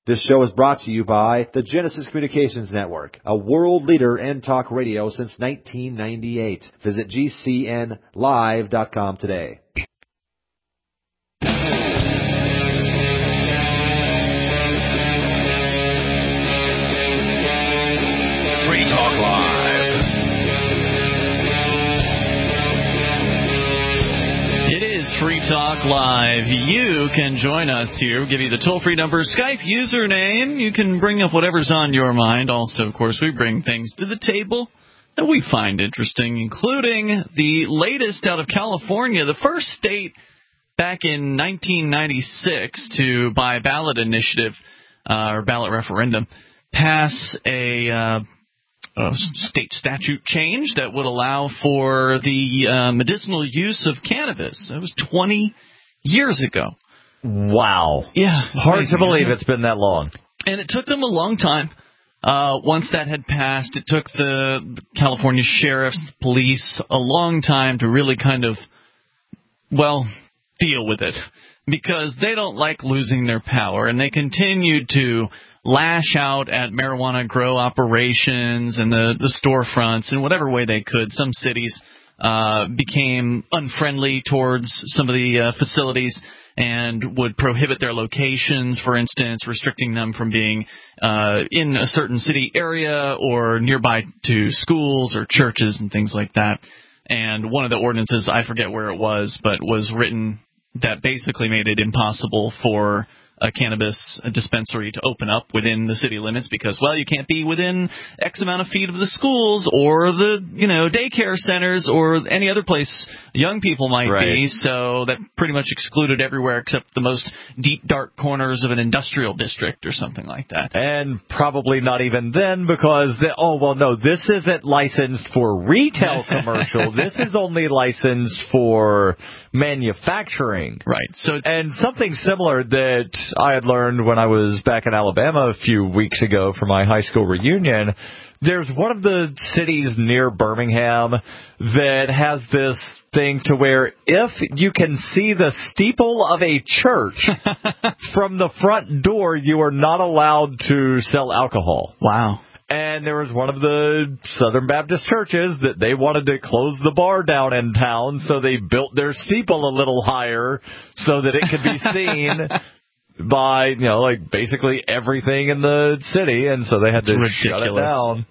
This show is brought to you by the Genesis Communications Network, a world leader in talk radio since 1998. Visit GCNlive.com today. Free Talk Live. It is Free Talk Live. You can join us here. We'll give you the toll-free number, Skype username. You can bring up whatever's on your mind. Also, of course, we bring things to the table that we find interesting, including the latest out of California, the first state back in 1996 to, by ballot initiative or ballot referendum, pass a state statute change that would allow for the medicinal use of cannabis. That was 20 years ago. Wow. Yeah. Hard to believe it's been that long. And it took them a long time. Once that had passed, it took the California sheriffs, police, a long time to really kind of, deal with it. Because they don't like losing their power, and they continued to lash out at marijuana grow operations and the storefronts in whatever way they could. Some cities became unfriendly towards some of the facilities and would prohibit their locations, for instance, restricting them from being in a certain city area or nearby to schools or churches and things like that. And one of the ordinances, I forget where it was, but was written that basically made it impossible for a cannabis dispensary to open up within the city limits because, you can't be within X amount of feet of the schools or the, daycare centers or any other place young people might be. So that pretty much excluded everywhere except the most deep, dark corners of an industrial district or something like that. And probably not even then because, this isn't licensed for retail commercial. This is only licensed for manufacturing. Right. And something similar that I had learned when I was back in Alabama a few weeks ago for my high school reunion, there's one of the cities near Birmingham that has this thing to where if you can see the steeple of a church from the front door, you are not allowed to sell alcohol. Wow. And there was one of the Southern Baptist churches that they wanted to close the bar down in town, so they built their steeple a little higher so that it could be seen by, basically everything in the city, and so they had to shut it down.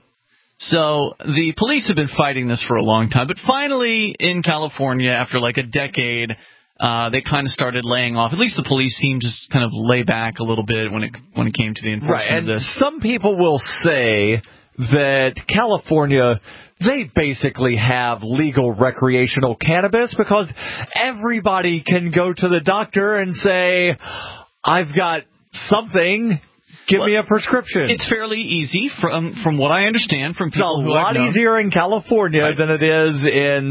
So the police have been fighting this for a long time, but finally in California, after a decade, they kind of started laying off. At least the police seemed to kind of lay back a little bit when it came to the enforcement of this. Some people will say that California, they basically have legal recreational cannabis because everybody can go to the doctor and say, I've got something. Give me a prescription. It's fairly easy from what I understand from people who I've known. It's a lot easier in California than it is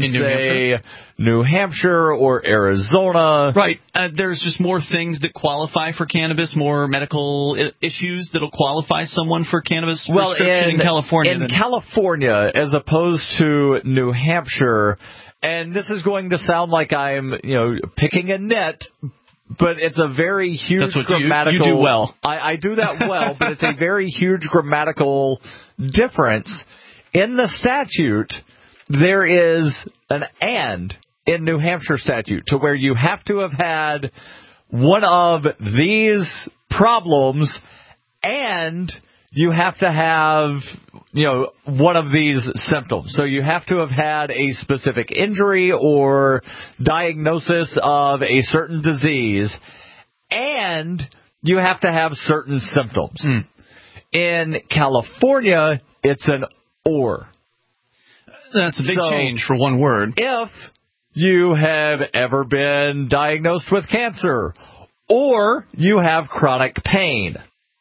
in New Hampshire or Arizona. Right. There's just more things that qualify for cannabis, more medical issues that'll qualify someone for cannabis prescription in California. In California, as opposed to New Hampshire, and this is going to sound like I'm, picking a nit, but it's a very huge grammatical... You do well. I do that well, but it's a very huge grammatical difference. In the statute, there is an and in New Hampshire statute to where you have to have had one of these problems and you have to have, one of these symptoms. So you have to have had a specific injury or diagnosis of a certain disease, and you have to have certain symptoms. In California, it's an or. That's a big change for one word. If you have ever been diagnosed with cancer, or you have chronic pain.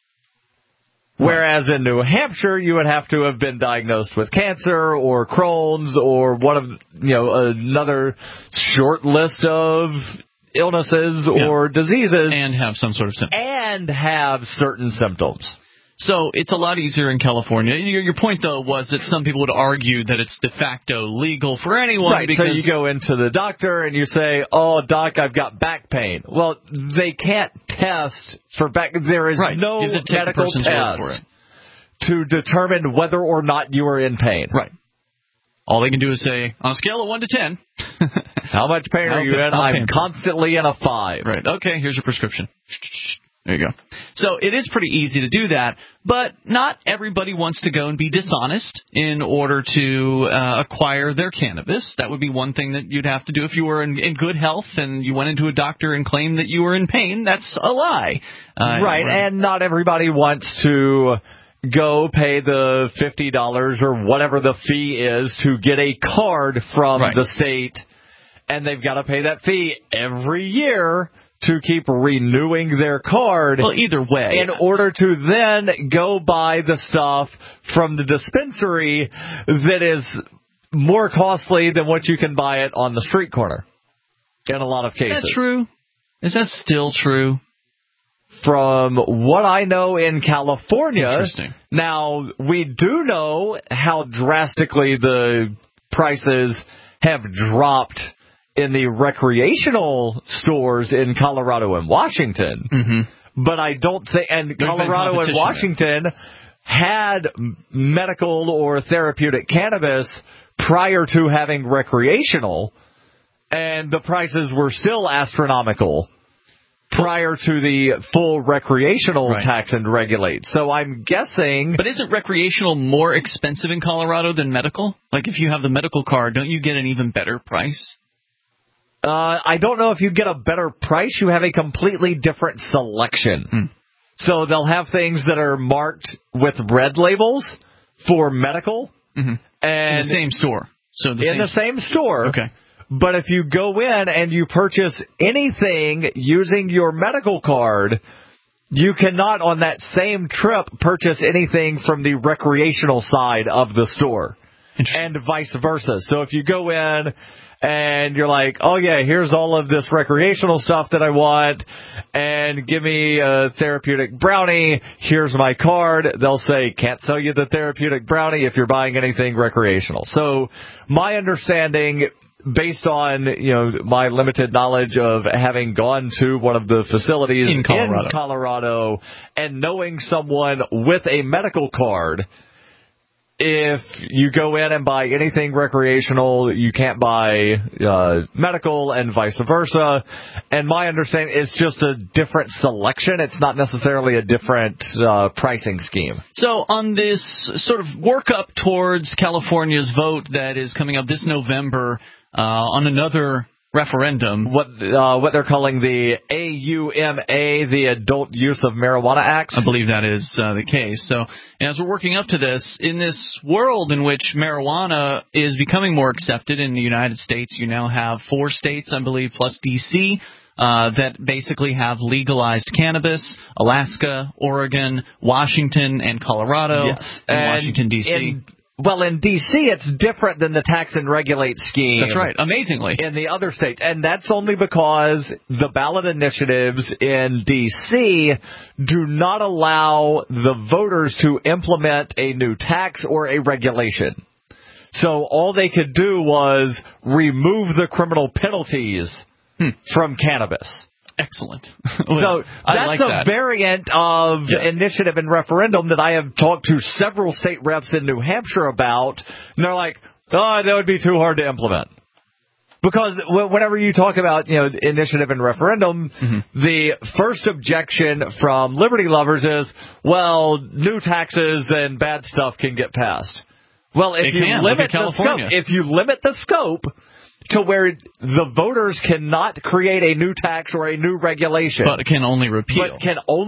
Whereas in New Hampshire, you would have to have been diagnosed with cancer or Crohn's or one of, another short list of illnesses or diseases. And have some sort of symptoms. And have certain symptoms. So it's a lot easier in California. Your point, though, was that some people would argue that it's de facto legal for anyone. Right, so you go into the doctor and you say, oh, doc, I've got back pain. Well, they can't test for back. There is no medical test to determine whether or not you are in pain. Right. All they can do is say, on a scale of 1 to 10. How much pain are you in? I'm constantly in a 5. Right. Okay, here's your prescription. There you go. So it is pretty easy to do that, but not everybody wants to go and be dishonest in order to acquire their cannabis. That would be one thing that you'd have to do if you were in good health and you went into a doctor and claimed that you were in pain. That's a lie. Right, and not everybody wants to go pay the $50 or whatever the fee is to get a card from the state, and they've got to pay that fee every year to keep renewing their card. Well, either way, in order to then go buy the stuff from the dispensary that is more costly than what you can buy it on the street corner in a lot of cases. Is that true? Is that still true? From what I know in California, interesting. Now, we do know how drastically the prices have dropped in the recreational stores in Colorado and Washington. Mm-hmm. But I don't think, and Colorado and Washington had medical or therapeutic cannabis prior to having recreational, and the prices were still astronomical prior to the full recreational tax and regulate. So I'm guessing... But isn't recreational more expensive in Colorado than medical? Like if you have the medical card, don't you get an even better price? I don't know if you get a better price. You have a completely different selection. So they'll have things that are marked with red labels for medical. Mm-hmm. And in the same store. So the same store. Okay. But if you go in and you purchase anything using your medical card, you cannot on that same trip purchase anything from the recreational side of the store. And vice versa. So if you go in and you're like, oh yeah, here's all of this recreational stuff that I want, and give me a therapeutic brownie, here's my card, they'll say, can't sell you the therapeutic brownie if you're buying anything recreational. So my understanding, based on my limited knowledge of having gone to one of the facilities in Colorado and knowing someone with a medical card, if you go in and buy anything recreational, you can't buy medical and vice versa. And my understanding is just a different selection. It's not necessarily a different pricing scheme. So on this sort of work up towards California's vote that is coming up this November on another referendum, what they're calling the AUMA, the Adult Use of Marijuana Act. I believe that is the case. So as we're working up to this, in this world in which marijuana is becoming more accepted in the United States, you now have 4 states, I believe, plus D.C., that basically have legalized cannabis: Alaska, Oregon, Washington, and Colorado, and Washington, D.C. Well, in D.C., it's different than the tax and regulate scheme. That's right, amazingly. In the other states. And that's only because the ballot initiatives in D.C. do not allow the voters to implement a new tax or a regulation. So all they could do was remove the criminal penalties from cannabis. Excellent. So that's a variant of initiative and referendum that I have talked to several state reps in New Hampshire about, and they're like, oh, that would be too hard to implement. Because whenever you talk about, initiative and referendum, the first objection from liberty lovers is, well, new taxes and bad stuff can get passed. Well, if you limit the scope to where the voters cannot create a new tax or a new regulation, but can only repeal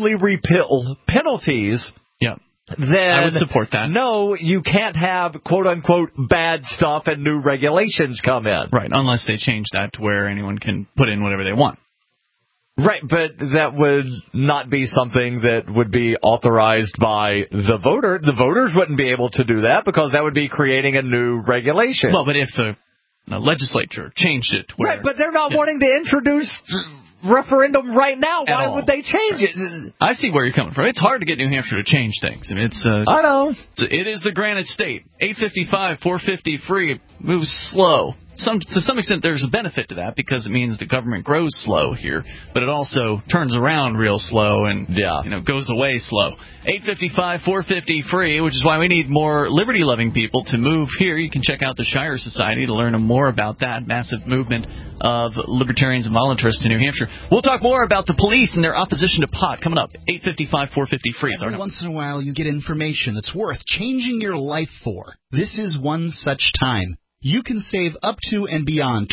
penalties, then I would support that. No, you can't have quote-unquote bad stuff and new regulations come in. Right, unless they change that to where anyone can put in whatever they want. Right, but that would not be something that would be authorized by the voter. The voters wouldn't be able to do that because that would be creating a new regulation. Well, but if the legislature changed it. Right, but they're not wanting to introduce referendum right now. At Why all. would they change it? I see where you're coming from. It's hard to get New Hampshire to change things. I mean, I know. It is the Granite State. 855, 450 free. Moves slow. To some extent, there's a benefit to that because it means the government grows slow here, but it also turns around real slow and goes away slow. 855, 450 free, which is why we need more liberty-loving people to move here. You can check out the Shire Society to learn more about that massive movement of libertarians and voluntarists in New Hampshire. We'll talk more about the police and their opposition to pot coming up. 855, 450 free. Every once in a while, you get information that's worth changing your life for. This is one such time. You can save up to and beyond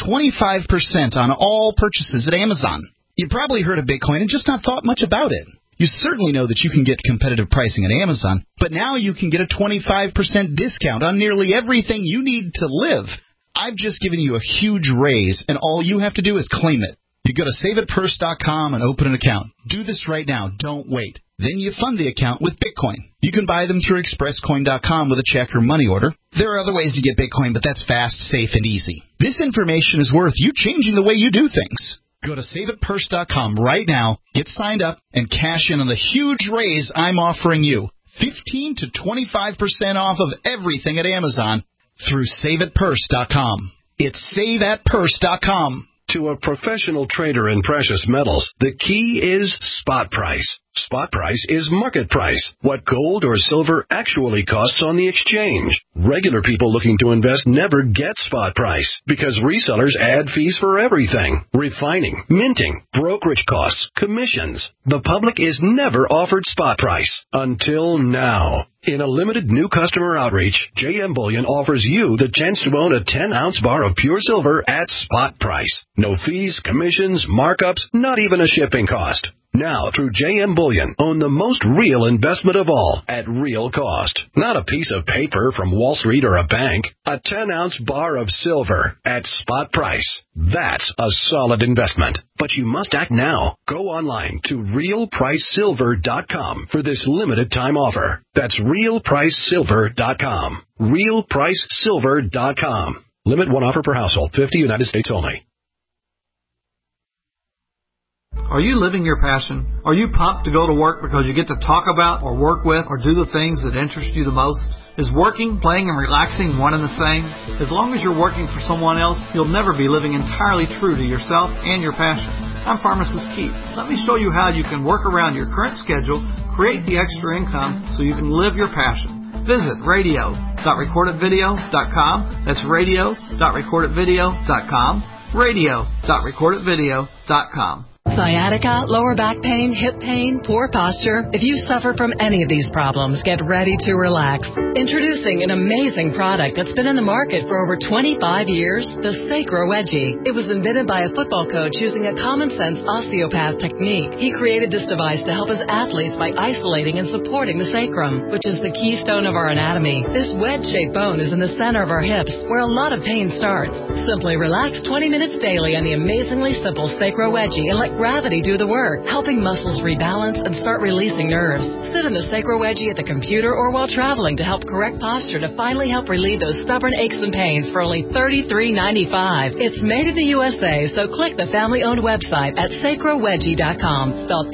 25% on all purchases at Amazon. You probably heard of Bitcoin and just not thought much about it. You certainly know that you can get competitive pricing at Amazon, but now you can get a 25% discount on nearly everything you need to live. I've just given you a huge raise, and all you have to do is claim it. You go to SaveItPurse.com and open an account. Do this right now. Don't wait. Then you fund the account with Bitcoin. You can buy them through ExpressCoin.com with a check or money order. There are other ways to get Bitcoin, but that's fast, safe, and easy. This information is worth you changing the way you do things. Go to SaveItPurse.com right now, get signed up, and cash in on the huge raise I'm offering you. 15 to 25% off of everything at Amazon through SaveItPurse.com. It's SaveAtPurse.com. To a professional trader in precious metals, the key is spot price. Spot price is market price, what gold or silver actually costs on the exchange. Regular people looking to invest never get spot price because resellers add fees for everything. Refining, minting, brokerage costs, commissions. The public is never offered spot price until now. In a limited new customer outreach, JM Bullion offers you the chance to own a 10-ounce bar of pure silver at spot price. No fees, commissions, markups, not even a shipping cost. Now, through JM Bullion, own the most real investment of all at real cost. Not a piece of paper from Wall Street or a bank. A 10-ounce bar of silver at spot price. That's a solid investment. But you must act now. Go online to realpricesilver.com for this limited time offer. That's realpricesilver.com. realpricesilver.com. Limit one offer per household. 50 United States only. Are you living your passion? Are you pumped to go to work because you get to talk about or work with or do the things that interest you the most? Is working, playing, and relaxing one and the same? As long as you're working for someone else, you'll never be living entirely true to yourself and your passion. I'm Pharmacist Keith. Let me show you how you can work around your current schedule, create the extra income so you can live your passion. Visit radio.recordedvideo.com. That's radio.recordedvideo.com. radio.recordedvideo.com. Sciatica, lower back pain, hip pain, poor posture. If you suffer from any of these problems, get ready to relax. Introducing an amazing product that's been in the market for over 25 years, the Sacro Wedgie. It was invented by a football coach using a common-sense osteopath technique. He created this device to help his athletes by isolating and supporting the sacrum, which is the keystone of our anatomy. This wedge-shaped bone is in the center of our hips, where a lot of pain starts. Simply relax 20 minutes daily on the amazingly simple Sacro Wedgie and let gravity do the work, helping muscles rebalance and start releasing nerves. Sit in the Sacro Wedgie at the computer or while traveling to help correct posture to finally help relieve those stubborn aches and pains for only $33.95. It's made in the USA, so click the family-owned website at sacrowedgie.com, spelled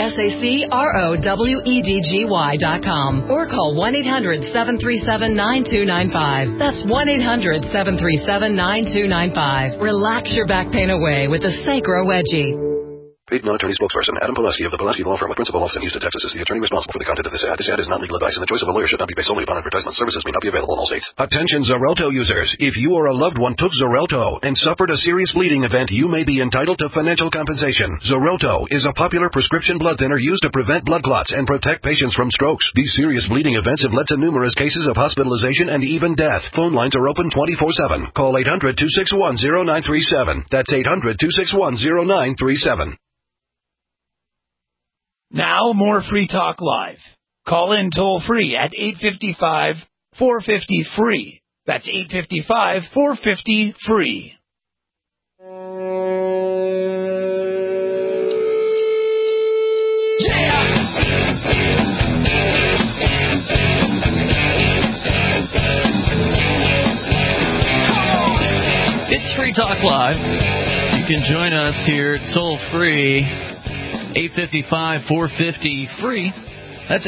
SACROWEDGY.com, or call 1-800-737-9295. That's 1-800-737-9295. Relax your back pain away with the Sacro Wedgie. Paid non-attorney spokesperson Adam Pulaski of the Pulaski Law Firm with principal office in Houston, Texas is the attorney responsible for the content of this ad. This ad is not legal advice, and the choice of a lawyer should not be based solely upon advertisement. Services may not be available in all states. Attention Xarelto users. If you or a loved one took Xarelto and suffered a serious bleeding event, you may be entitled to financial compensation. Xarelto is a popular prescription blood thinner used to prevent blood clots and protect patients from strokes. These serious bleeding events have led to numerous cases of hospitalization and even death. Phone lines are open 24/7. Call 800-261-0937. That's 800-261-0937. Now, more Free Talk Live. Call in toll-free at 855-450-FREE. That's 855-450-FREE. Yeah! It's Free Talk Live. You can join us here toll free, 855-450-FREE. That's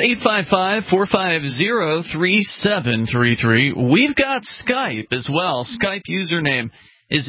855-450-3733. We've got Skype as well. Skype username is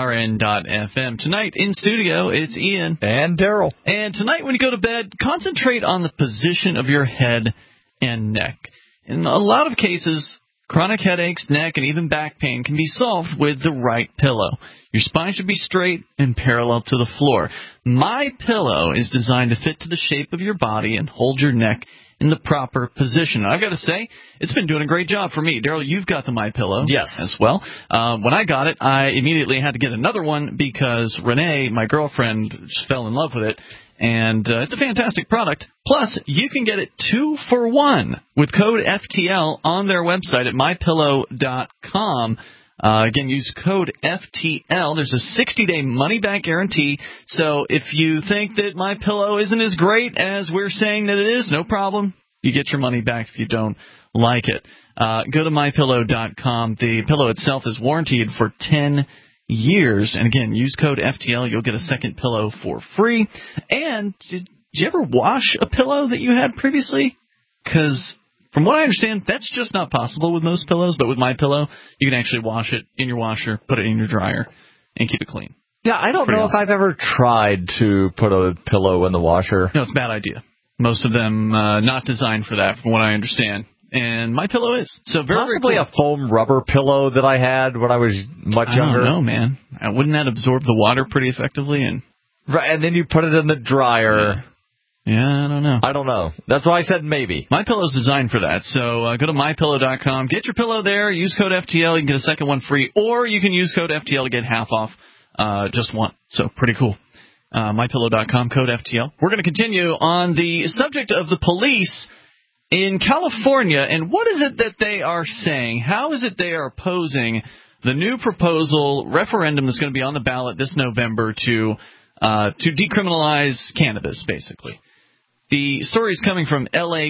LRN.FM. Tonight in studio, it's Ian. And Daryl. And tonight when you go to bed, concentrate on the position of your head and neck. In a lot of cases, chronic headaches, neck, and even back pain can be solved with the right pillow. Your spine should be straight and parallel to the floor. My Pillow is designed to fit to the shape of your body and hold your neck in the proper position. I've got to say, it's been doing a great job for me. Daryl, you've got the My Pillow, yes, as well. When I got it, I immediately had to get another one because Renee, my girlfriend, just fell in love with it. And it's a fantastic product. Plus, you can get it 2 for 1 with code FTL on their website at mypillow.com. Again, use code FTL. There's a 60-day money-back guarantee. So if you think that My Pillow isn't as great as we're saying that it is, no problem. You get your money back if you don't like it. Go to mypillow.com. The pillow itself is warranted for 10 years. And again, use code FTL. You'll get a second pillow for free. And did you ever wash a pillow that you had previously? Because from what I understand, that's just not possible with most pillows. But with My Pillow, you can actually wash it in your washer, put it in your dryer, and keep it clean. Yeah, I don't know if I've ever tried to put a pillow in the washer. No, it's a bad idea. Most of them not designed for that, from what I understand. And My Pillow is. So Possibly very cool. a foam rubber pillow that I had when I was much younger. I don't know, man. Wouldn't that absorb the water pretty effectively? Right, and then you put it in the dryer. Yeah, I don't know. I don't know. That's why I said maybe. My Pillow's designed for that. So go to mypillow.com. Get your pillow there. Use code FTL. You can get a second one free. Or you can use code FTL to get half off just one. So pretty cool. mypillow.com, code FTL. We're going to continue on the subject of the police in California. And what is it that they are saying? How is it they are opposing the new proposal referendum that's going to be on the ballot this November to decriminalize cannabis, basically? The story is coming from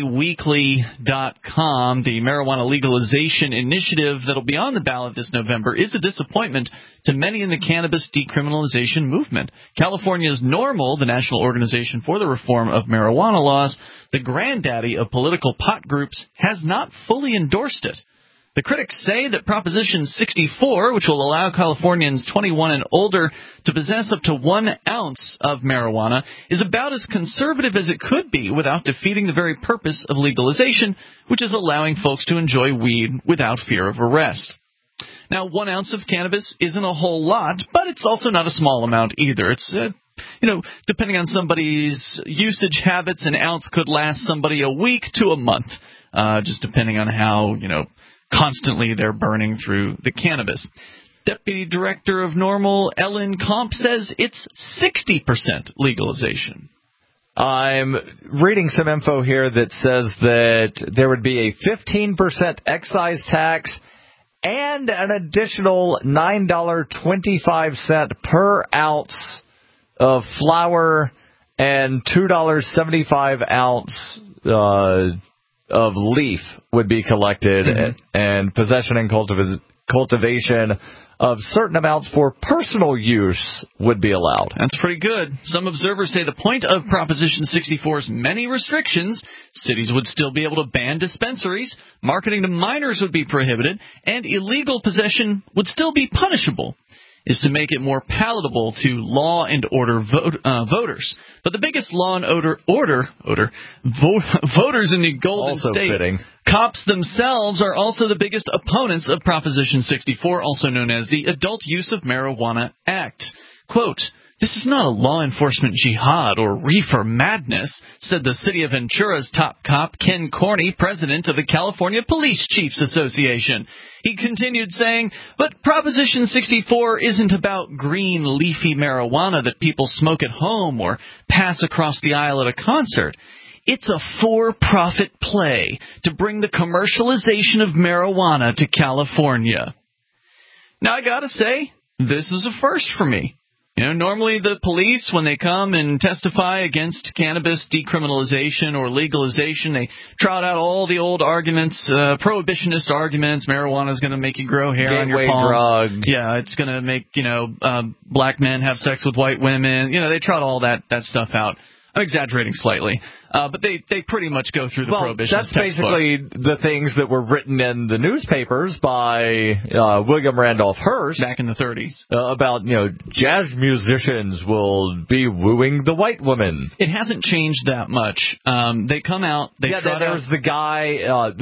LAweekly.com. The marijuana legalization initiative that will be on the ballot this November is a disappointment to many in the cannabis decriminalization movement. California's NORML, the National Organization for the Reform of Marijuana Laws, the granddaddy of political pot groups, has not fully endorsed it. The critics say that Proposition 64, which will allow Californians 21 and older to possess up to 1 ounce of marijuana, is about as conservative as it could be without defeating the very purpose of legalization, which is allowing folks to enjoy weed without fear of arrest. Now, 1 ounce of cannabis isn't a whole lot, but it's also not a small amount either. It's depending on somebody's usage habits, an ounce could last somebody a week to a month, just depending on how, constantly they're burning through the cannabis. Deputy Director of NORML, Ellen Komp, says it's 60% legalization. I'm reading some info here that says that there would be a 15% excise tax and an additional $9.25 per ounce of flour and $2.75 ounce of leaf would be collected, and possession and cultivation of certain amounts for personal use would be allowed. That's pretty good. Some observers say the point of Proposition 64's many restrictions, cities would still be able to ban dispensaries, marketing to minors would be prohibited, and illegal possession would still be punishable, is to make it more palatable to law and order voters. But the biggest law and order voters in the Golden State, fitting. cops themselves, are also the biggest opponents of Proposition 64, also known as the Adult Use of Marijuana Act. Quote, "This is not a law enforcement jihad or reefer madness," said the city of Ventura's top cop, Ken Corney, president of the California Police Chiefs Association. He continued saying, "But Proposition 64 isn't about green leafy marijuana that people smoke at home or pass across the aisle at a concert. It's a for-profit play to bring the commercialization of marijuana to California." Now, I gotta say, this is a first for me. You know, normally the police, when they come and testify against cannabis decriminalization or legalization, they trot out all the old arguments, prohibitionist arguments. Marijuana is going to make you grow hair on your palms. Drug. Yeah, it's going to make, black men have sex with white women. You know, they trot all that stuff out. I'm exaggerating slightly, but they pretty much go through the prohibitionist textbook. That's basically the things that were written in the newspapers by William Randolph Hearst back in the 30s about, jazz musicians will be wooing the white woman. It hasn't changed that much. They come out. There was the guy,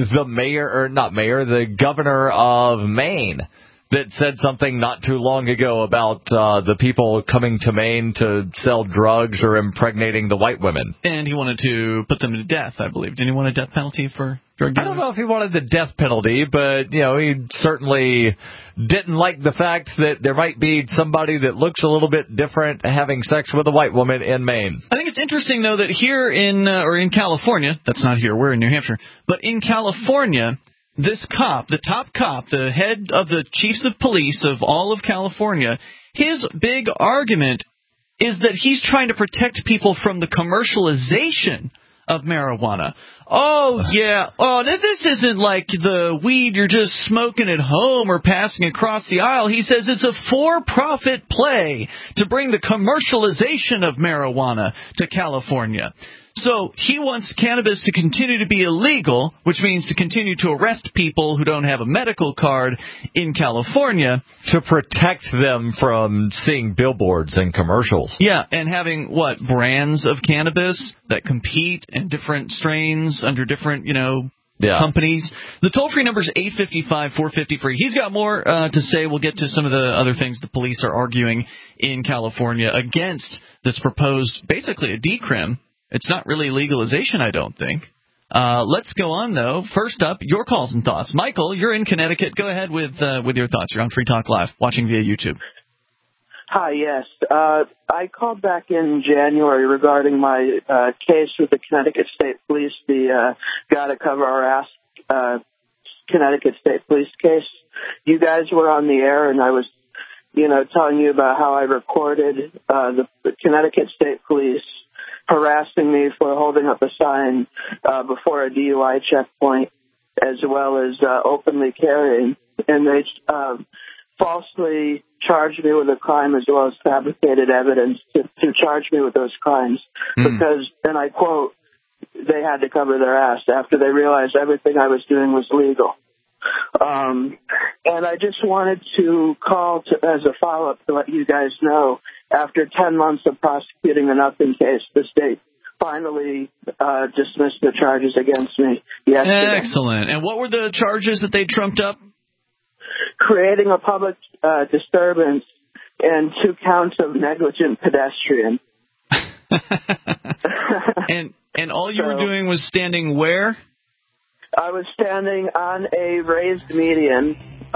the governor of Maine, that said something not too long ago about the people coming to Maine to sell drugs or impregnating the white women. And he wanted to put them to death, I believe. Didn't he want a death penalty for drug dealers? I don't know if he wanted the death penalty, but, he certainly didn't like the fact that there might be somebody that looks a little bit different having sex with a white woman in Maine. I think it's interesting, though, that here in California, that's not here, we're in New Hampshire, but in California, this cop, the top cop, the head of the chiefs of police of all of California, his big argument is that he's trying to protect people from the commercialization of marijuana. Oh, yeah. Oh, this isn't like the weed you're just smoking at home or passing across the aisle. He says it's a for-profit play to bring the commercialization of marijuana to California. So he wants cannabis to continue to be illegal, which means to continue to arrest people who don't have a medical card in California. To protect them from seeing billboards and commercials. Yeah, and having, brands of cannabis that compete in different strains under different, companies. The toll-free number is 855-450-FREE. He's got more to say. We'll get to some of the other things the police are arguing in California against this proposed, basically a decrim. It's not really legalization, I don't think. Let's go on, though. First up, your calls and thoughts. Michael, you're in Connecticut. Go ahead with your thoughts. You're on Free Talk Live, watching via YouTube. Hi, yes. I called back in January regarding my case with the Connecticut State Police, the Gotta Cover Our Ass Connecticut State Police case. You guys were on the air, and I was, telling you about how I recorded the Connecticut State Police harassing me for holding up a sign before a DUI checkpoint, as well as openly carrying. And they falsely charged me with a crime as well as fabricated evidence to charge me with those crimes because, and I quote, they had to cover their ass after they realized everything I was doing was legal. And I just wanted to call as a follow-up to let you guys know, after 10 months of prosecuting a nothing case, the state finally dismissed the charges against me yesterday. Excellent. And what were the charges that they trumped up? Creating a public disturbance and 2 counts of negligent pedestrian. And all you were doing was standing where? I was standing on a raised median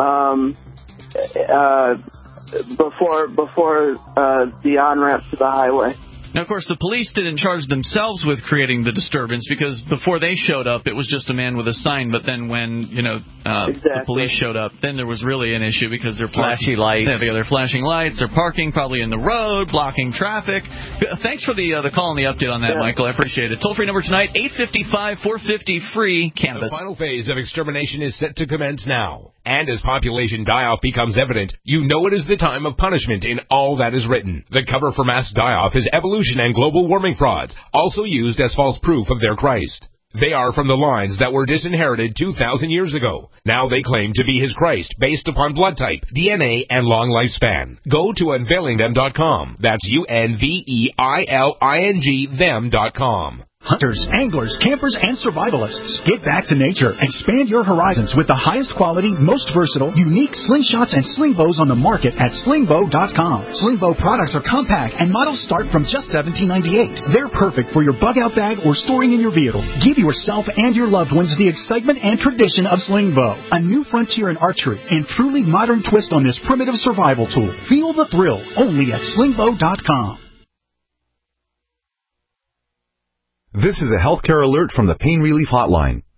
before the on-ramp to the highway. Now, of course, the police didn't charge themselves with creating the disturbance because before they showed up, it was just a man with a sign. But then when, the police showed up, then there was really an issue because they're flashy lights. Yeah, they're flashing lights. They're parking probably in the road, blocking traffic. Thanks for the call and the update on that, Michael. I appreciate it. Toll-free number tonight, 855-450-FREE, cannabis. The final phase of extermination is set to commence now. And as population die-off becomes evident, you know it is the time of punishment in all that is written. The cover for mass die-off is evolution and global warming frauds, also used as false proof of their Christ. They are from the lines that were disinherited 2,000 years ago. Now they claim to be his Christ based upon blood type, DNA, and long lifespan. Go to unveilingthem.com. That's UNVEILING them.com. Hunters, anglers, campers, and survivalists. Get back to nature. Expand your horizons with the highest quality, most versatile, unique slingshots and sling bows on the market at slingbow.com. Sling bow products are compact and models start from just $17.98. They're perfect for your bug-out bag or storing in your vehicle. Give yourself and your loved ones the excitement and tradition of sling bow. A new frontier in archery and truly modern twist on this primitive survival tool. Feel the thrill only at slingbow.com. This is a healthcare alert from the Pain Relief Hotline.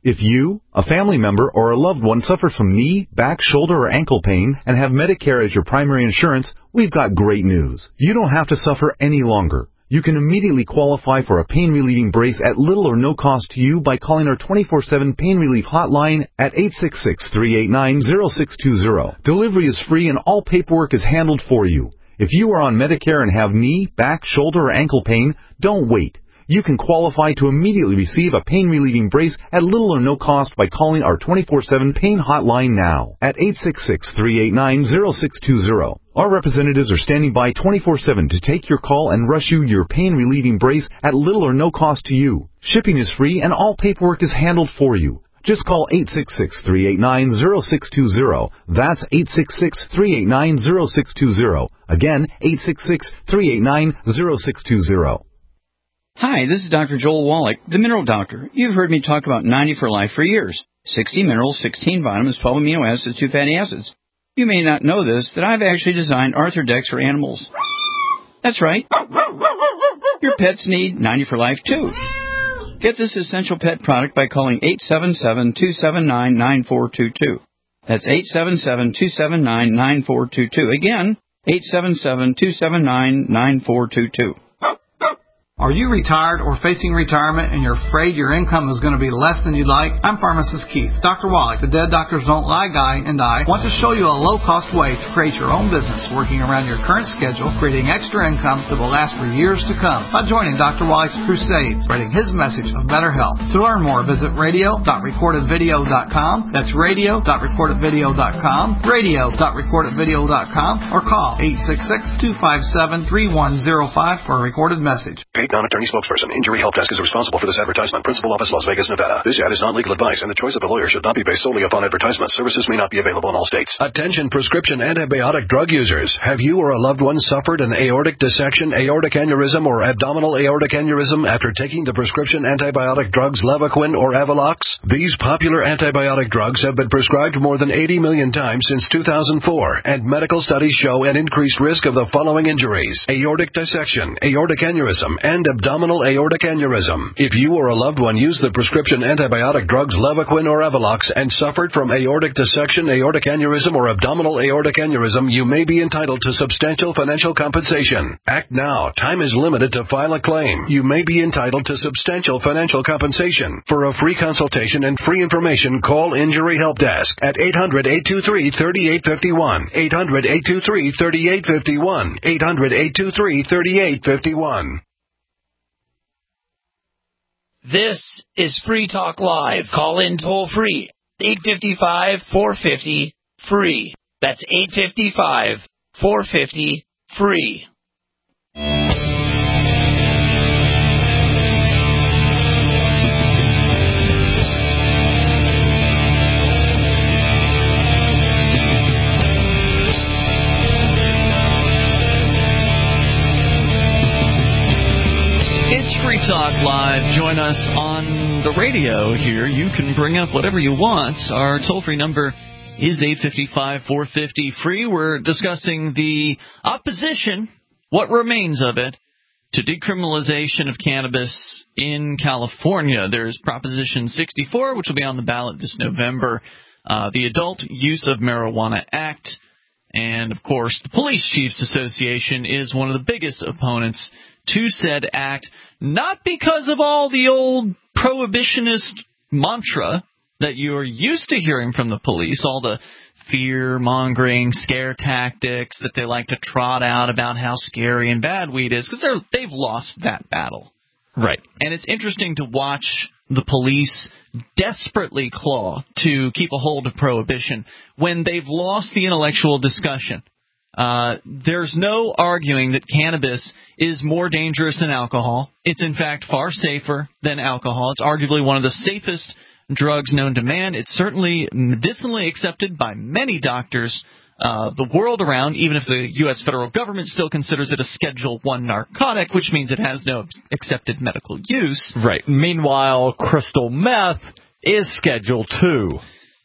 If you, a family member, or a loved one suffers from knee, back, shoulder, or ankle pain and have Medicare as your primary insurance, we've got great news. You don't have to suffer any longer. You can immediately qualify for a pain-relieving brace at little or no cost to you by calling our 24/7 pain relief hotline at 866-389-0620. Delivery is free and all paperwork is handled for you. If you are on Medicare and have knee, back, shoulder, or ankle pain, don't wait. You can qualify to immediately receive a pain-relieving brace at little or no cost by calling our 24/7 pain hotline now at 866-389-0620. Our representatives are standing by 24/7 to take your call and rush you your pain-relieving brace at little or no cost to you. Shipping is free and all paperwork is handled for you. Just call 866-389-0620. That's 866-389-0620. Again, 866-389-0620. Hi, this is Dr. Joel Wallach, the Mineral Doctor. You've heard me talk about 90 for Life for years. 60 minerals, 16 vitamins, 12 amino acids, 2 fatty acids. You may not know this, that I've actually designed Arthrodex for animals. That's right. Your pets need 90 for Life, too. Get this essential pet product by calling 877-279-9422. That's 877-279-9422. Again, 877-279-9422. Are you retired or facing retirement and you're afraid your income is going to be less than you'd like? I'm Pharmacist Keith. Dr. Wallach, the Dead Doctors Don't Lie guy, and I want to show you a low-cost way to create your own business working around your current schedule, creating extra income that will last for years to come by joining Dr. Wallach's crusade, spreading his message of better health. To learn more, visit radio.recordedvideo.com. That's radio.recordedvideo.com, radio.recordedvideo.com, or call 866-257-3105 for a recorded message. Non-attorney spokesperson. Injury Help Desk is responsible for this advertisement. Principal office, Las Vegas, Nevada. This ad is not legal advice, and the choice of a lawyer should not be based solely upon advertisement. Services may not be available in all states. Attention prescription antibiotic drug users. Have you or a loved one suffered an aortic dissection, aortic aneurysm, or abdominal aortic aneurysm after taking the prescription antibiotic drugs Levaquin or Avelox? These popular antibiotic drugs have been prescribed more than 80 million times since 2004, and medical studies show an increased risk of the following injuries: aortic dissection, aortic aneurysm, and abdominal aortic aneurysm. If you or a loved one used the prescription antibiotic drugs Levaquin or Avelox and suffered from aortic dissection, aortic aneurysm, or abdominal aortic aneurysm, you may be entitled to substantial financial compensation. Act now. Time is limited to file a claim. You may be entitled to substantial financial compensation. For a free consultation and free information, call Injury Help Desk at 800-823-3851. 800-823-3851. 800-823-3851. This is Free Talk Live. Call in toll free. 855-450-FREE. That's 855-450-FREE. It's Free Talk Live. Join us on the radio here. You can bring up whatever you want. Our toll-free number is 855-450-FREE. We're discussing the opposition, what remains of it, to decriminalization of cannabis in California. There's Proposition 64, which will be on the ballot this November, the Adult Use of Marijuana Act. And, of course, the Police Chiefs Association is one of the biggest opponents to said act, not because of all the old prohibitionist mantra that you're used to hearing from the police, all the fear-mongering, scare tactics that they like to trot out about how scary and bad weed is, because they've lost that battle. Right. And it's interesting to watch the police desperately claw to keep a hold of prohibition when they've lost the intellectual discussion. There's no arguing that cannabis is more dangerous than alcohol. It's, in fact, far safer than alcohol. It's arguably one of the safest drugs known to man. It's certainly medicinally accepted by many doctors the world around, even if the U.S. federal government still considers it a Schedule I narcotic, which means it has no accepted medical use. Right. Meanwhile, crystal meth is Schedule II.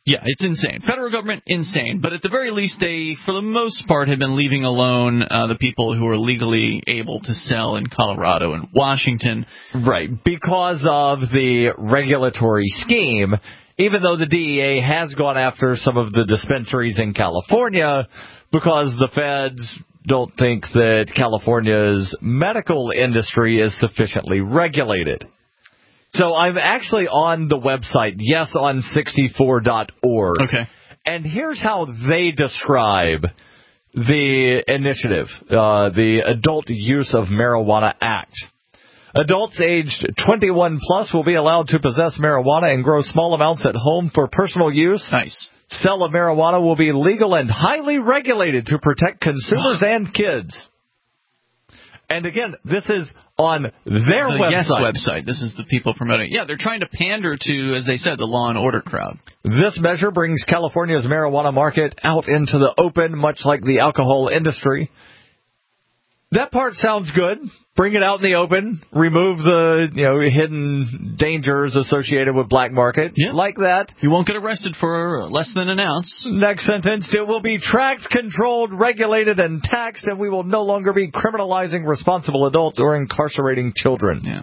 Yeah, it's insane. Federal government, insane. But at the very least, they, for the most part, have been leaving alone the people who are legally able to sell in Colorado and Washington. Right, because of the regulatory scheme. Even though the DEA has gone after some of the dispensaries in California because the feds don't think that California's medical industry is sufficiently regulated. So I'm actually on the website, yeson64.org. Okay. And here's how they describe the initiative, the Adult Use of Marijuana Act. Adults aged 21 plus will be allowed to possess marijuana and grow small amounts at home for personal use. Nice. Sale of marijuana will be legal and highly regulated to protect consumers and kids. And again, this is on their website. Yes website. This is the people promoting it. Yeah, they're trying to pander to, as they said, the law and order crowd. This measure brings California's marijuana market out into the open, much like the alcohol industry. That part sounds good. Bring it out in the open. Remove the hidden dangers associated with black market. Yeah. Like that. You won't get arrested for less than an ounce. Next sentence. It will be tracked, controlled, regulated, and taxed, and we will no longer be criminalizing responsible adults or incarcerating children. Yeah.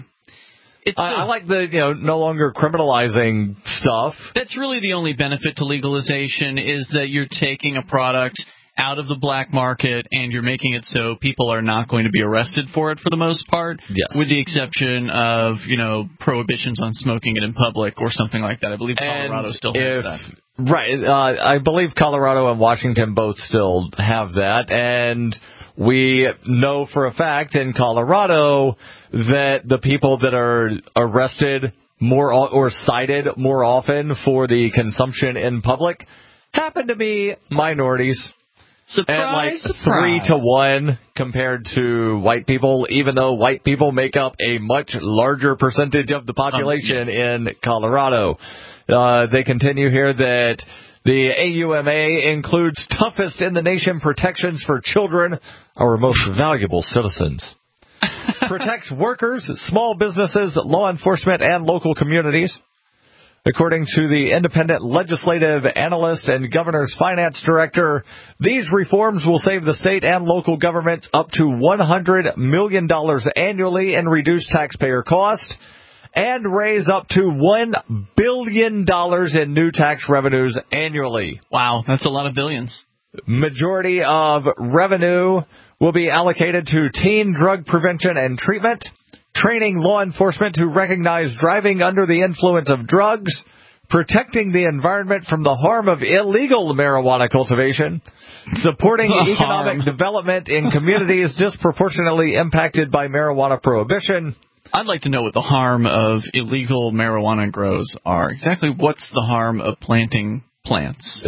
I like the no longer criminalizing stuff. That's really the only benefit to legalization is that you're taking a product out of the black market, and you're making it so people are not going to be arrested for it for the most part, yes, with the exception of, prohibitions on smoking it in public or something like that. I believe Colorado still has that. Right. I believe Colorado and Washington both still have that, and we know for a fact in Colorado that the people that are arrested more or cited more often for the consumption in public happen to be minorities. Surprise, at 3-to-1 compared to white people, even though white people make up a much larger percentage of the population in Colorado. They continue here that the AUMA includes toughest in the nation protections for children, our most valuable citizens. Protects workers, small businesses, law enforcement, and local communities. According to the independent legislative analyst and governor's finance director, these reforms will save the state and local governments up to $100 million annually in reduced taxpayer costs and raise up to $1 billion in new tax revenues annually. Wow, that's a lot of billions. Majority of revenue will be allocated to teen drug prevention and treatment, training law enforcement to recognize driving under the influence of drugs, protecting the environment from the harm of illegal marijuana cultivation, supporting economic development in communities disproportionately impacted by marijuana prohibition. I'd like to know what the harm of illegal marijuana grows are. Exactly what's the harm of planting plants?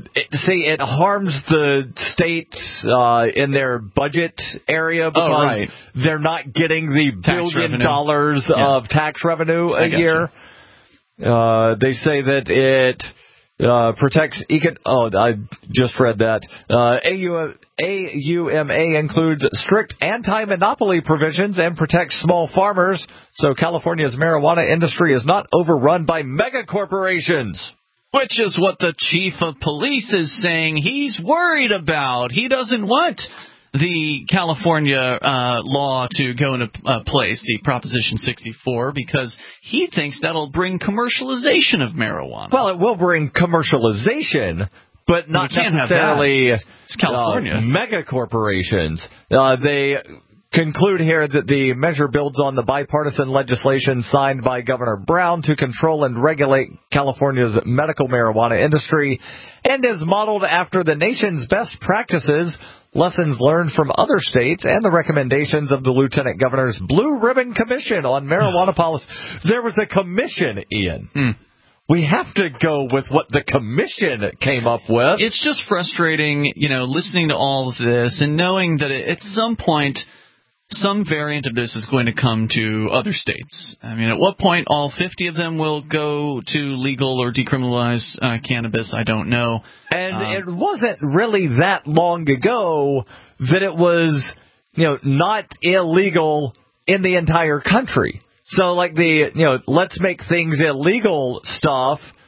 It harms the state in their budget area because they're not getting the $1 billion of tax revenue a year. They say that it protects I just read that. AUMA includes strict anti-monopoly provisions and protects small farmers, so California's marijuana industry is not overrun by mega corporations. Which is what the chief of police is saying he's worried about. He doesn't want the California law to go into place, the Proposition 64, because he thinks that'll bring commercialization of marijuana. Well, it will bring commercialization, but not necessarily it's California. Mega corporations. They conclude here that the measure builds on the bipartisan legislation signed by Governor Brown to control and regulate California's medical marijuana industry and is modeled after the nation's best practices, lessons learned from other states, and the recommendations of the Lieutenant Governor's Blue Ribbon Commission on Marijuana Policy. There was a commission, Ian. We have to go with what the commission came up with. It's just frustrating, listening to all of this and knowing that at some point some variant of this is going to come to other states. I mean, at what point all 50 of them will go to legal or decriminalize cannabis, I don't know. And it wasn't really that long ago that it was, not illegal in the entire country. So, like let's make things illegal stuff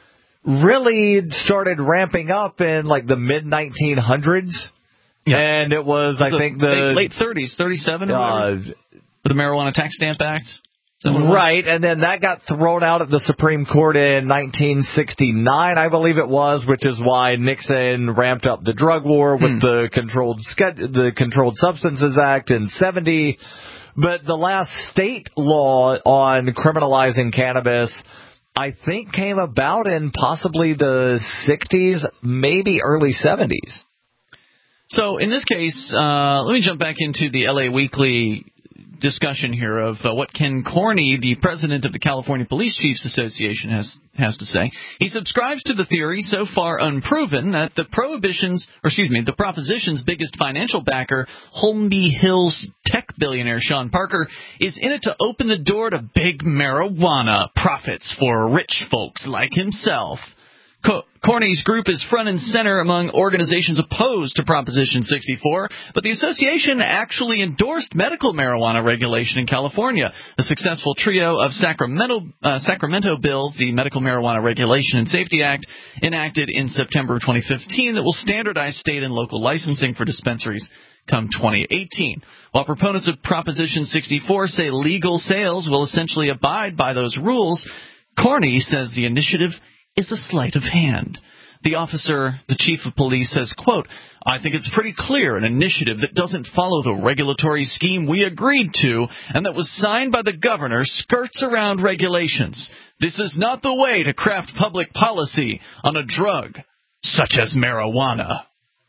really started ramping up in like the mid-1900s. Yeah. And it was, I think, the late 30s, 37 or the Marijuana Tax Stamp Act. Right, and then that got thrown out at the Supreme Court in 1969, I believe it was, which is why Nixon ramped up the drug war with the Controlled Substances Act in 70. But the last state law on criminalizing cannabis, I think, came about in possibly the 60s, maybe early 70s. So in this case, let me jump back into the LA Weekly discussion here of what Ken Corney, the president of the California Police Chiefs Association, has to say. He subscribes to the theory, so far unproven, that the proposition's biggest financial backer, Holmby Hills tech billionaire Sean Parker, is in it to open the door to big marijuana profits for rich folks like himself. Corney's group is front and center among organizations opposed to Proposition 64, but the association actually endorsed medical marijuana regulation in California. The successful trio of Sacramento bills, the Medical Marijuana Regulation and Safety Act, enacted in September of 2015, that will standardize state and local licensing for dispensaries come 2018. While proponents of Proposition 64 say legal sales will essentially abide by those rules, Corney says the initiative is a sleight of hand. The chief of police, says, quote, "I think it's pretty clear an initiative that doesn't follow the regulatory scheme we agreed to and that was signed by the governor skirts around regulations. This is not the way to craft public policy on a drug such as marijuana."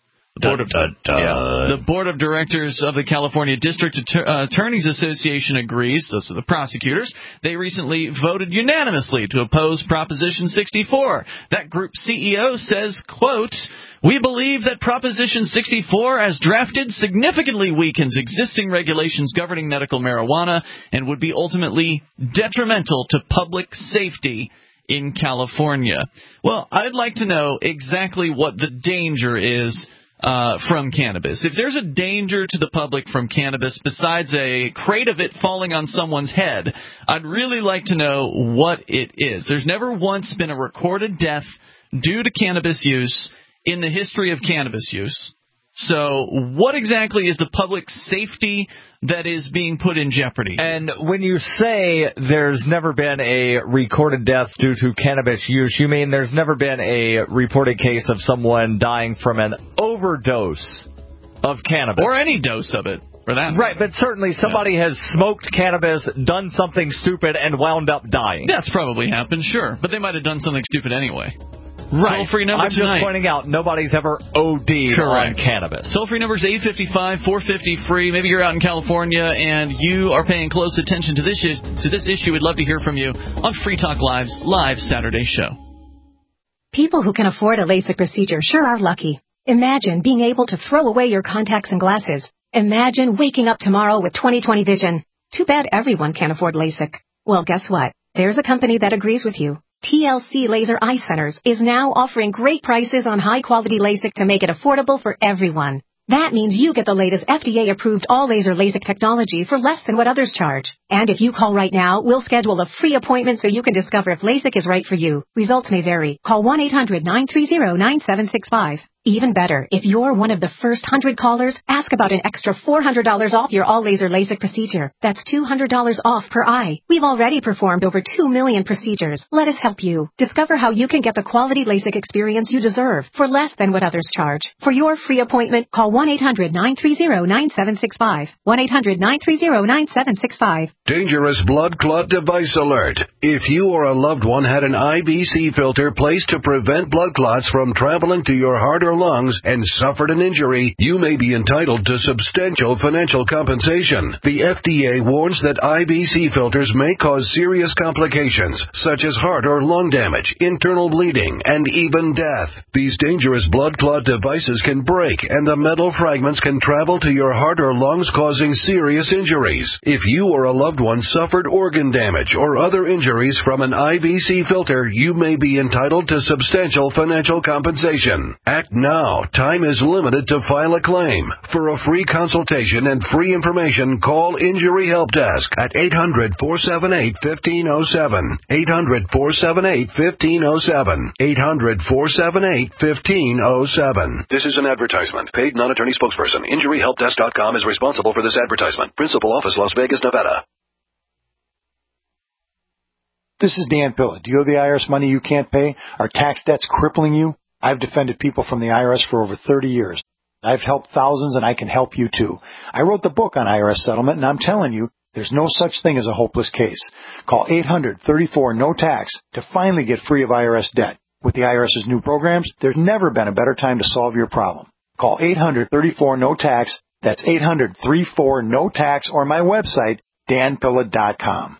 The Board of Directors of the California District Attorneys Association agrees. Those are the prosecutors. They recently voted unanimously to oppose Proposition 64. That group's CEO says, quote, "We believe that Proposition 64 as drafted significantly weakens existing regulations governing medical marijuana and would be ultimately detrimental to public safety in California." Well, I'd like to know exactly what the danger is from cannabis. If there's a danger to the public from cannabis besides a crate of it falling on someone's head, I'd really like to know what it is. There's never once been a recorded death due to cannabis use in the history of cannabis use. So what exactly is the public safety that is being put in jeopardy? And when you say there's never been a recorded death due to cannabis use, you mean there's never been a reported case of someone dying from an overdose of cannabis? Or any dose of it, for that matter. Right, but certainly somebody has smoked cannabis, done something stupid, and wound up dying. That's probably happened, sure. But they might have done something stupid anyway. Right. Toll-free number I'm tonight. just pointing out nobody's ever OD'd on cannabis. Toll-free number is 855-450-FREE. Maybe you're out in California and you are paying close attention to this issue. We'd love to hear from you on Free Talk Live's live Saturday show. People who can afford a LASIK procedure sure are lucky. Imagine being able to throw away your contacts and glasses. Imagine waking up tomorrow with 20/20 vision. Too bad everyone can't afford LASIK. Well, guess what? There's a company that agrees with you. TLC Laser Eye Centers is now offering great prices on high-quality LASIK to make it affordable for everyone. That means you get the latest FDA-approved all-laser LASIK technology for less than what others charge. And if you call right now, we'll schedule a free appointment so you can discover if LASIK is right for you. Results may vary. Call 1-800-930-9765. Even better, if you're one of the first 100 callers, ask about an extra $400 off your all-laser LASIK procedure. That's $200 off per eye. We've already performed over 2 million procedures. Let us help you. Discover how you can get the quality LASIK experience you deserve for less than what others charge. For your free appointment, call 1-800-930-9765. 1-800-930-9765. Dangerous blood clot device alert. If you or a loved one had an IBC filter placed to prevent blood clots from traveling to your heart or lungs and suffered an injury, you may be entitled to substantial financial compensation. The FDA warns that IBC filters may cause serious complications, such as heart or lung damage, internal bleeding, and even death. These dangerous blood clot devices can break, and the metal fragments can travel to your heart or lungs, causing serious injuries. If you or a loved one suffered organ damage or other injuries from an IBC filter, you may be entitled to substantial financial compensation. Act now Now, time is limited to file a claim. For a free consultation and free information, call Injury Help Desk at 800-478-1507. 800-478-1507. 800-478-1507. This is an advertisement. Paid non-attorney spokesperson. InjuryHelpDesk.com is responsible for this advertisement. Principal office, Las Vegas, Nevada. This is Dan Pilla. Do you owe the IRS money you can't pay? Are tax debts crippling you? I've defended people from the IRS for over 30 years. I've helped thousands, and I can help you too. I wrote the book on IRS settlement, and I'm telling you, there's no such thing as a hopeless case. Call 800-34-NO-TAX to finally get free of IRS debt. With the IRS's new programs, there's never been a better time to solve your problem. Call 800-34-NO-TAX. That's 800-34-NO-TAX, or my website, danpilla.com.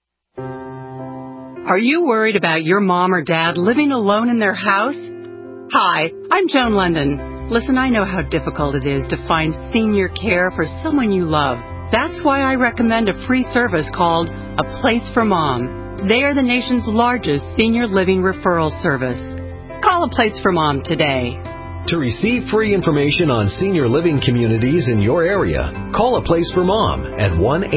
Are you worried about your mom or dad living alone in their house? Hi, I'm Joan London. Listen, I know how difficult it is to find senior care for someone you love. That's why I recommend a free service called A Place for Mom. They are the nation's largest senior living referral service. Call A Place for Mom today. To receive free information on senior living communities in your area, call A Place for Mom at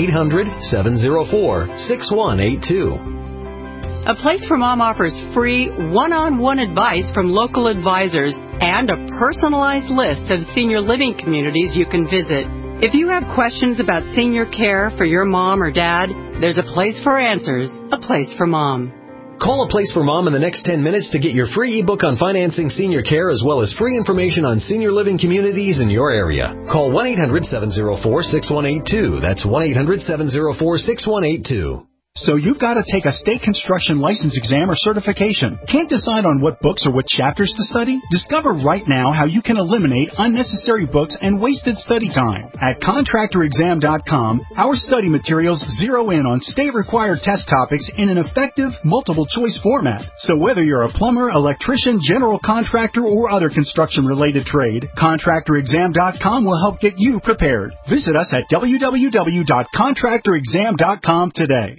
1-800-704-6182. A Place for Mom offers free one-on-one advice from local advisors and a personalized list of senior living communities you can visit. If you have questions about senior care for your mom or dad, there's a place for answers, A Place for Mom. Call A Place for Mom in the next 10 minutes to get your free ebook on financing senior care as well as free information on senior living communities in your area. Call 1-800-704-6182. That's 1-800-704-6182. So you've got to take a state construction license exam or certification. Can't decide on what books or what chapters to study? Discover right now how you can eliminate unnecessary books and wasted study time. At contractorexam.com, our study materials zero in on state-required test topics in an effective, multiple-choice format. So whether you're a plumber, electrician, general contractor, or other construction-related trade, contractorexam.com will help get you prepared. Visit us at www.contractorexam.com today.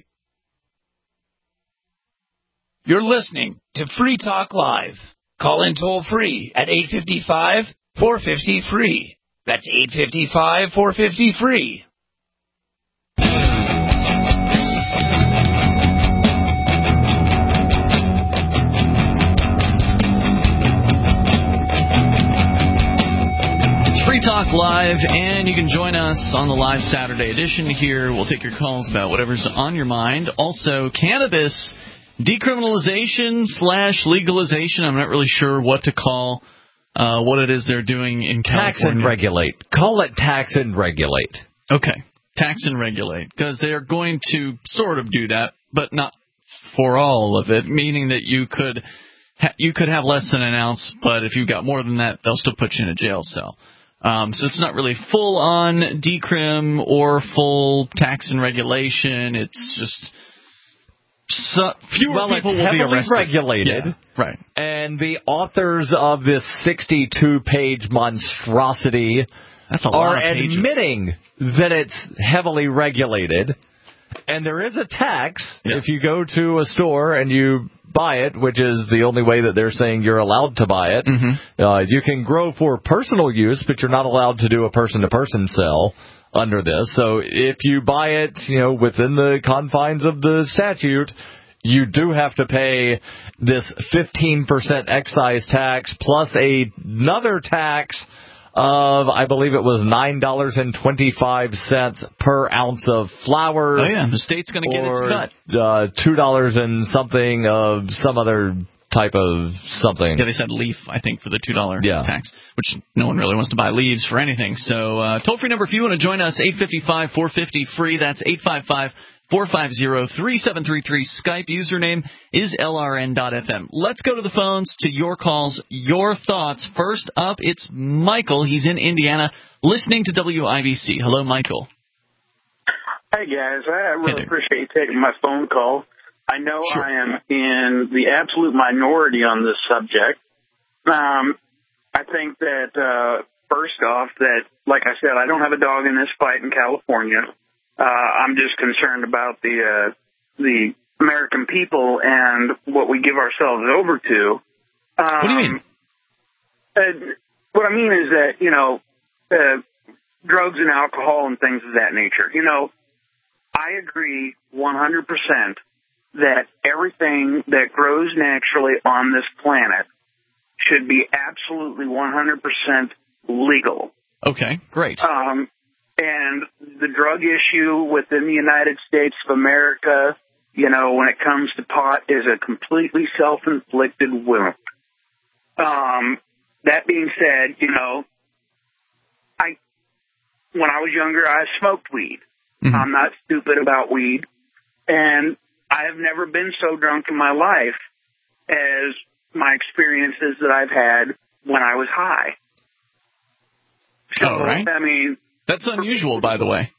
You're listening to Free Talk Live. Call in toll-free at 855-450-FREE. That's 855-450-FREE. It's Free Talk Live, and you can join us on the live Saturday edition here. We'll take your calls about whatever's on your mind. Also, cannabis decriminalization/legalization. I'm not really sure what to call what it is they're doing in California. Tax and regulate. Call it tax and regulate. Okay. Tax and regulate. Because they're going to sort of do that, but not for all of it, meaning that you could have less than an ounce, but if you got more than that, they'll still put you in a jail cell. So it's not really full-on decrim or full tax and regulation. It's just... fewer people will be arrested. Regulated. Yeah, right. And the authors of this 62-page monstrosity are admitting that it's heavily regulated. And there is a tax if you go to a store and you buy it, which is the only way that they're saying you're allowed to buy it. Mm-hmm. You can grow for personal use, but you're not allowed to do a person-to-person sell under this. So if you buy it, within the confines of the statute, you do have to pay this 15% excise tax plus another tax of, I believe it was $9.25 per ounce of flour. Oh, yeah. The state's going to get its cut. $2 and something of some other type of something. Yeah, they said leaf, I think, for the $2 tax, which no one really wants to buy leaves for anything. So toll-free number if you want to join us, 855-450-FREE. That's 855-450-3733. Skype username is LRN.FM. Let's go to the phones, to your calls, your thoughts. First up, it's Michael. He's in Indiana, listening to WIBC. Hello, Michael. Hey, guys. I really appreciate you taking my phone call. I know I am in the absolute minority on this subject. I think that, first off, that, like I said, I don't have a dog in this fight in California. I'm just concerned about the American people and what we give ourselves over to. What do you mean? what I mean is that, drugs and alcohol and things of that nature. I agree 100% that everything that grows naturally on this planet should be absolutely 100% legal. Okay, great. And the drug issue within the United States of America, when it comes to pot, is a completely self-inflicted wound. That being said, when I was younger, I smoked weed. Mm-hmm. I'm not stupid about weed. And I have never been so drunk in my life as my experiences that I've had when I was high. So, right. I mean... That's unusual, by the way.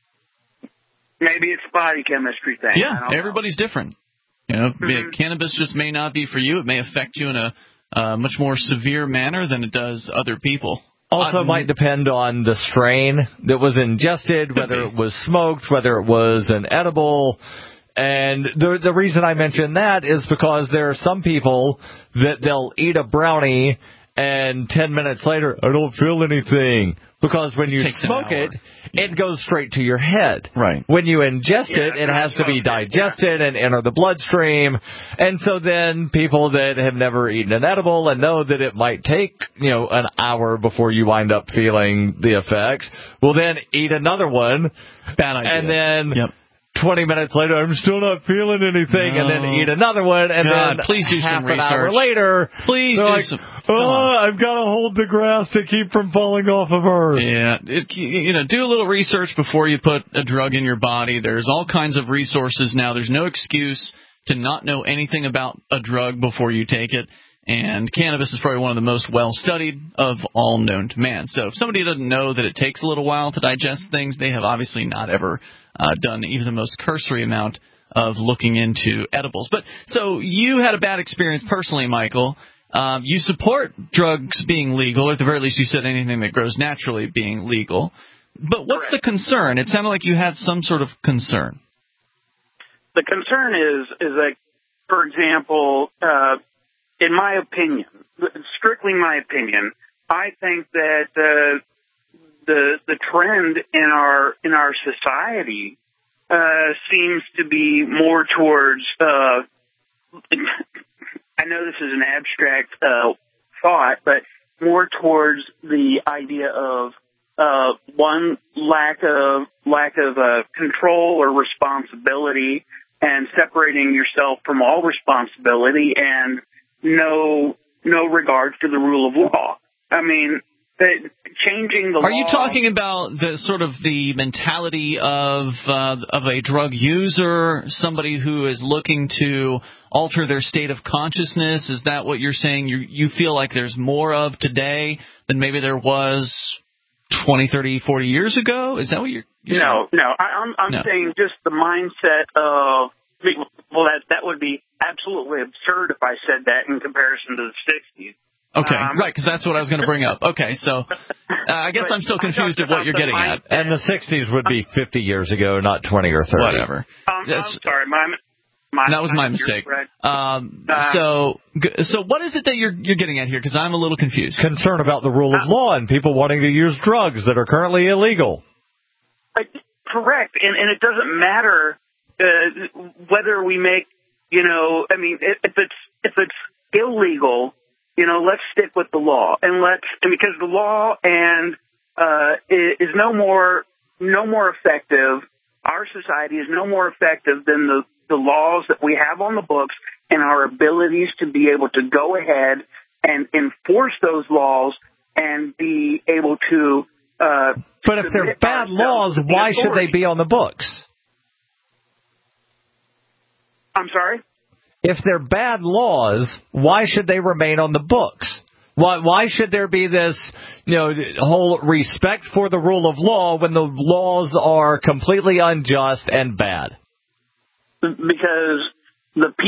Maybe it's a body chemistry thing. Yeah, everybody's different. Cannabis just may not be for you. It may affect you in a much more severe manner than it does other people. Also, might depend on the strain that was ingested, whether it was smoked, whether it was an edible. And the reason I mention that is because there are some people that they'll eat a brownie and 10 minutes later, I don't feel anything. Because when you smoke it goes straight to your head. Right. When you ingest it has to be digested and enter the bloodstream. And so then people that have never eaten an edible and know that it might take, an hour before you wind up feeling the effects, will then eat another one. Bad idea. And then 20 minutes later, I'm still not feeling anything, and then eat another one, and then please do half some an research. hour later, please they're do like, some. I've got to hold the grass to keep from falling off of Earth. Yeah, do a little research before you put a drug in your body. There's all kinds of resources now. There's no excuse to not know anything about a drug before you take it. And cannabis is probably one of the most well-studied of all known to man. So if somebody doesn't know that it takes a little while to digest things, they have obviously not ever done even the most cursory amount of looking into edibles. But so you had a bad experience personally, Michael. You support drugs being legal, or at the very least you said anything that grows naturally being legal. But what's the concern? It sounded like you had some sort of concern. The concern is like, for example, in my opinion, strictly my opinion, I think that the trend in our society seems to be more towards. I know this is an abstract thought, but more towards the idea of one lack of control or responsibility, and separating yourself from all responsibility, and no regard for the rule of law. I mean, changing the law. Are you talking about the sort of the mentality of a drug user, somebody who is looking to alter their state of consciousness? Is that what you're saying? You feel like there's more of today than maybe there was 20, 30, 40 years ago? Is that what you're saying? No. I'm saying just the mindset of, well, that would be absolutely absurd if I said that in comparison to the 60s. Okay, right, because that's what I was going to bring up. Okay, so I guess I'm still confused at what you're getting at. And the 60s would be 50 years ago, not 20 or 30. Whatever. I'm sorry, that was my mistake. So what is it that you're getting at here? Because I'm a little confused. Concern about the rule of law and people wanting to use drugs that are currently illegal. Correct, and it doesn't matter whether we make, if it's illegal, let's stick with the law, and because the law is no more effective. Our society is no more effective than the laws that we have on the books, and our abilities to be able to go ahead and enforce those laws and be able to. But if they're bad laws, why should they be on the books? I'm sorry? If they're bad laws, why should they remain on the books? Why should there be this, whole respect for the rule of law when the laws are completely unjust and bad? Because we the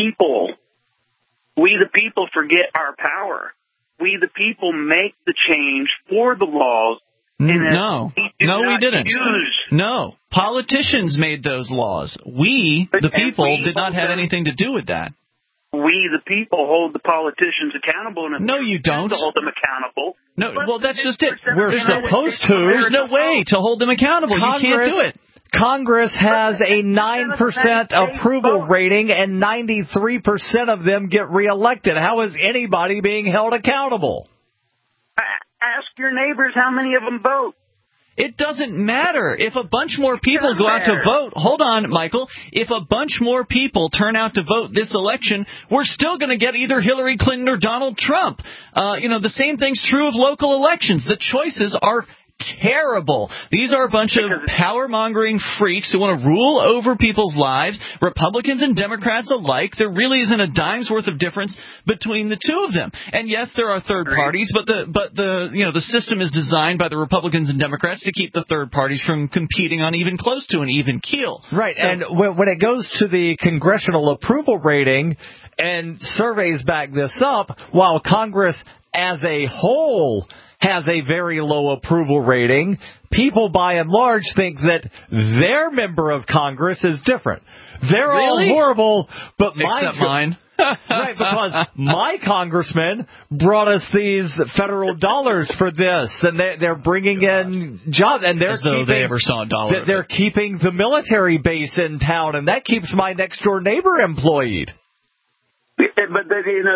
people forget our power. We the people make the change for the laws. No, we didn't. No, politicians made those laws. We, the people, did not have anything to do with that. we, the people, hold the politicians accountable. And no, you don't. To hold them accountable. No, well, that's just it. We're supposed to. There's no way to hold them accountable. You can't do it. Congress has a 9% approval rating, and 93% of them get reelected. How is anybody being held accountable? Ask your neighbors how many of them vote. It doesn't matter. If a bunch more people go out to vote, hold on, Michael, if a bunch more people turn out to vote this election, we're still going to get either Hillary Clinton or Donald Trump. The same thing's true of local elections. The choices are terrible. These are a bunch of power-mongering freaks who want to rule over people's lives, Republicans and Democrats alike. There really isn't a dime's worth of difference between the two of them. And yes, there are third parties, but the system is designed by the Republicans and Democrats to keep the third parties from competing on even close to an even keel. Right, so, and when it goes to the congressional approval rating, and surveys back this up, while Congress as a whole has a very low approval rating, people by and large think that their member of Congress is different. They're all horrible, but except mine. Right, because my congressman brought us these federal dollars for this, and they're bringing in jobs, and as though they ever saw a dollar. They're keeping the military base in town, and that keeps my next door neighbor employed. But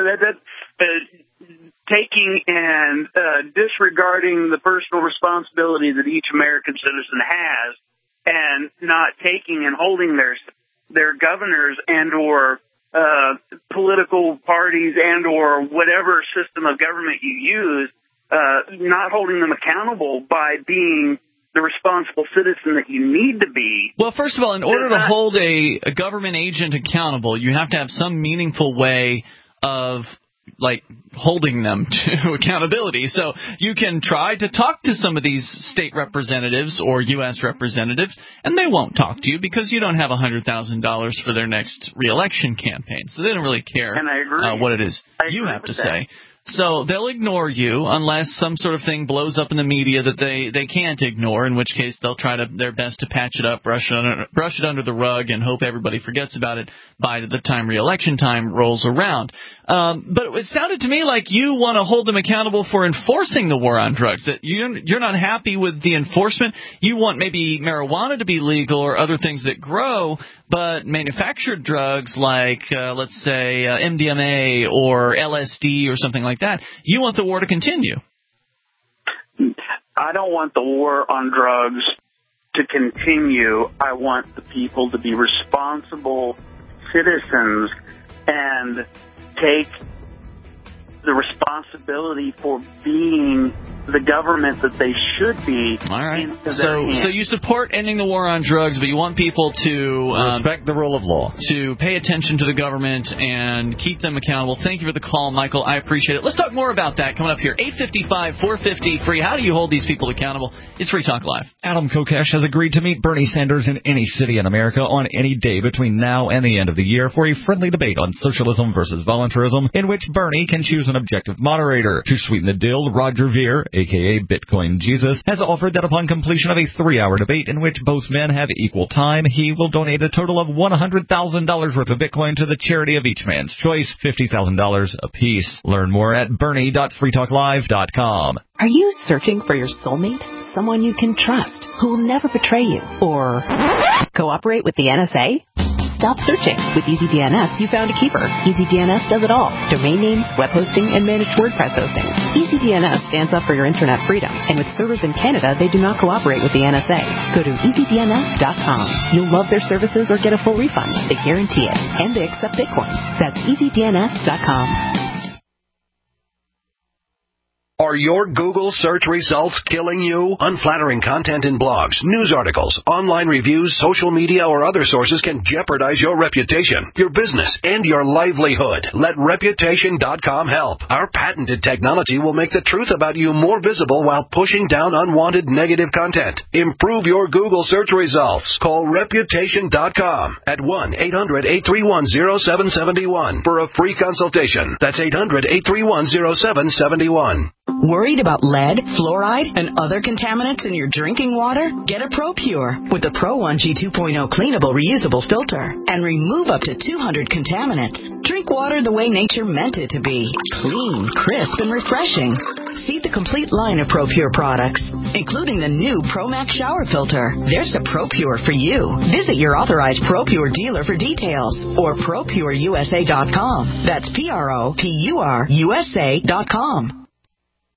taking and disregarding the personal responsibility that each American citizen has, and not taking and holding their governors and or political parties and or whatever system of government you use, not holding them accountable by being the responsible citizen that you need to be. Well, first of all, in order to hold a government agent accountable, you have to have some meaningful way of holding them to accountability. So you can try to talk to some of these state representatives or U.S. representatives, and they won't talk to you because you don't have $100,000 for their next reelection campaign. So they don't really care what it is you have to say. So they'll ignore you unless some sort of thing blows up in the media that they can't ignore, in which case they'll try their best to patch it up, brush it under the rug, and hope everybody forgets about it by the time re-election time rolls around. But it sounded to me like you want to hold them accountable for enforcing the war on drugs, that you're not happy with the enforcement. You want maybe marijuana to be legal or other things that grow, but manufactured drugs like, let's say, MDMA or LSD or something like that, you want the war to continue. I don't want the war on drugs to continue. I want the people to be responsible citizens and take the responsibility for being the government that they should be. All right. So you support ending the war on drugs, but you want people to respect the rule of law, to pay attention to the government and keep them accountable. Thank you for the call, Michael. I appreciate it. Let's talk more about that coming up here. 855-450-FREE. How do you hold these people accountable? It's Free Talk Live. Adam Kokesh has agreed to meet Bernie Sanders in any city in America on any day between now and the end of the year for a friendly debate on socialism versus voluntarism, in which Bernie can choose an objective moderator. To sweeten the deal, Roger Ver, a.k.a. Bitcoin Jesus, has offered that upon completion of a 3-hour debate in which both men have equal time, he will donate a total of $100,000 worth of Bitcoin to the charity of each man's choice, $50,000 apiece. Learn more at bernie.freetalklive.com. Are you searching for your soulmate? Someone you can trust, who will never betray you, or cooperate with the NSA? Stop searching. With EasyDNS, you found a keeper. EasyDNS does it all. Domain names, web hosting, and managed WordPress hosting. EasyDNS stands up for your internet freedom. And with servers in Canada, they do not cooperate with the NSA. Go to EasyDNS.com. You'll love their services or get a full refund. They guarantee it. And they accept Bitcoin. That's EasyDNS.com. Are your Google search results killing you? Unflattering content in blogs, news articles, online reviews, social media, or other sources can jeopardize your reputation, your business, and your livelihood. Let Reputation.com help. Our patented technology will make the truth about you more visible while pushing down unwanted negative content. Improve your Google search results. Call Reputation.com at 1-800-831-0771 for a free consultation. That's 800-831-0771. Worried about lead, fluoride, and other contaminants in your drinking water? Get a ProPure with the Pro 1G 2.0 cleanable reusable filter and remove up to 200 contaminants. Drink water the way nature meant it to be. Clean, crisp, and refreshing. See the complete line of ProPure products, including the new ProMax shower filter. There's a ProPure for you. Visit your authorized ProPure dealer for details or ProPureUSA.com. That's ProPureUSA.com.